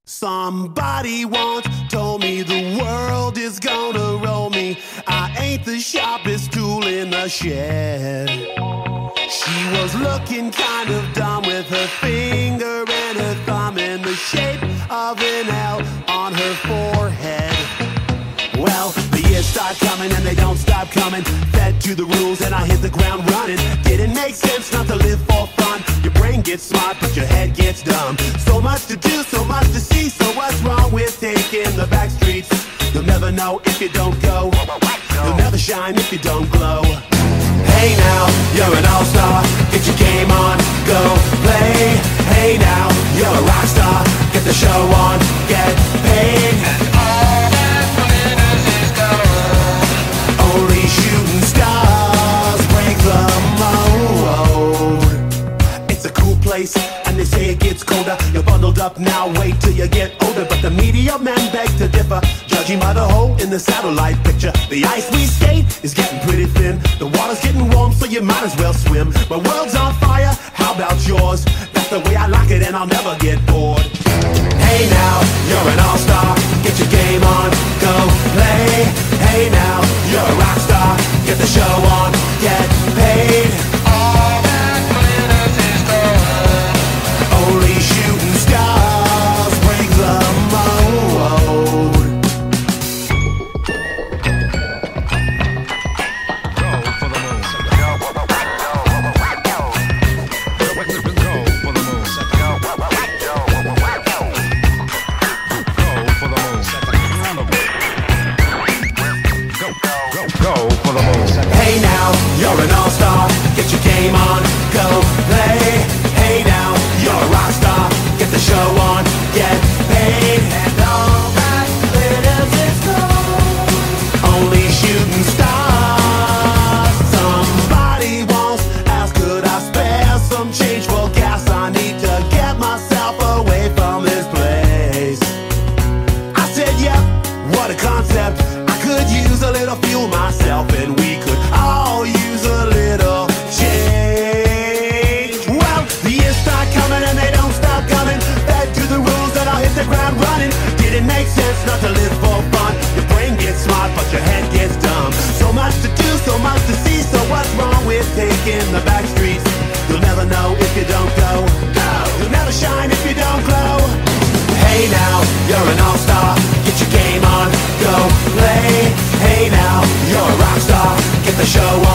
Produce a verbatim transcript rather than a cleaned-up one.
Somebody once told me the world is gonna roll me. I ain't the sharpest tool in the shed. She was looking kind of dumb with her finger and her thumb in the shape of an L on her forehead. Well, the years start coming and they don't stop coming. Fed to the rules and I hit the ground running. Didn't make sense not to live for fun. Your brain gets smart but your head gets dumb. So much to do, so much to see. So what's wrong with taking the back streets? You'll never know if you don't go. You'll never shine if you don't glow. Hey now, you're an all-star. Get your game on, go play. Hey now, you're a rock star. Get the show on, get paid. And all that glitters is gold. Only shooting stars break the mold. It's a cool place, and they say it gets colder. You're bundled up now, wait till you get older. But the media men beg to differ, judging by the hole in the satellite picture. The ice we skate is getting pretty thin. The water's getting warm, so you might as well swim. My world's on fire, how about yours? That's the way I like it, and I'll never get bored. Hey now, you're an all-star. Get your game on, go play. Hey now, you're a rock star. Get the show on, get paid. All that glitters is gold. Only shooting stars break the mold. Hey now, you're an all-star. Get your game on, go play. Hey now, you're a rock star. Get the show on, get paid. And all that glitters is gold. Only shooting stars. Somebody once asked, could I spare some change for gas? I need to get myself away from this place. I said, yep, what a concept. I could use a little fuel myself, and we could all use a little change. Well, the years start coming and they don't stop coming. Fed to the rules and I'll hit the ground running. Didn't make sense not to live for fun. Your brain gets smart but your head gets dumb. So much to do, so much to see. So what's wrong with taking the back streets? You'll never know if you don't go. You'll never shine if you don't glow. Hey now, you're an all-star. Get your game on, go play. Hey now, you're a rock star. Get the show on.